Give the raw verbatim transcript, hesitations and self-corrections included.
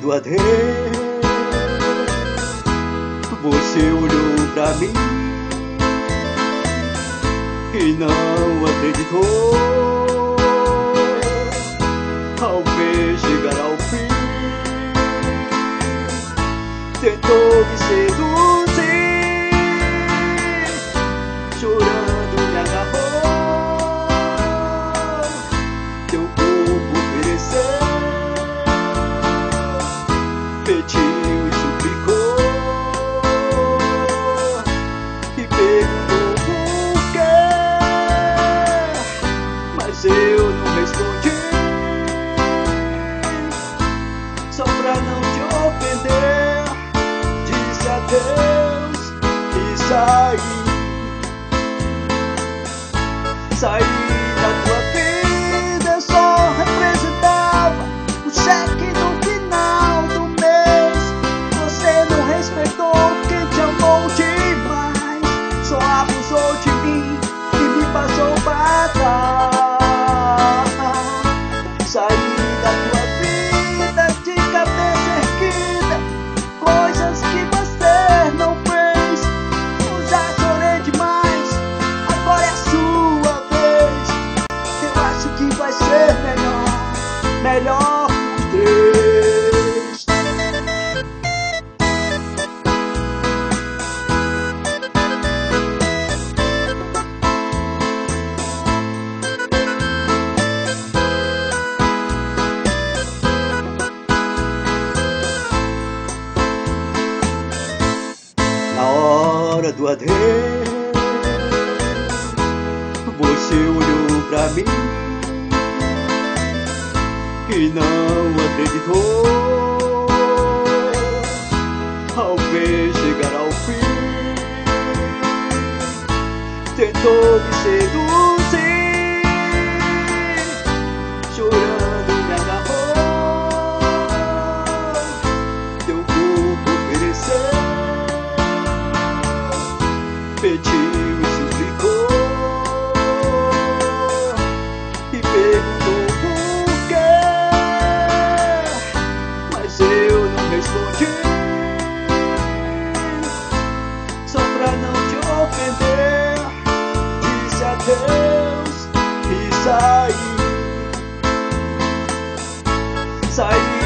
do adeus, você olhou pra mim e não acreditou. Ao ver chegar ao fim, tentou me seduzir, chorando me agarrou, teu corpo ofereceu, pediu e suplicou, e perguntou por quê, mas eu não respondi, só pra não te ofender. Disse adeus e saí. Saí da tua vida, eu só representava o cheque no final do mês. Você não respeitou quem te amou demais, só abusou de mim e me passou pra trás. Saí da tua vida de cabeça erguida, coisas que você não fez. Eu já chorei demais, agora é a sua vez. Eu acho que vai ser melhor, melhor os três. Na hora do adeus, você olhou pra mim e não acreditou. Ao ver chegar ao fim, tentou me seduzir, chorando me agarrou, teu corpo ofereceu, pediu e suplicou, e perguntou por quê, mas eu não respondi, só pra não te ofender. Disse adeus e saí. Saí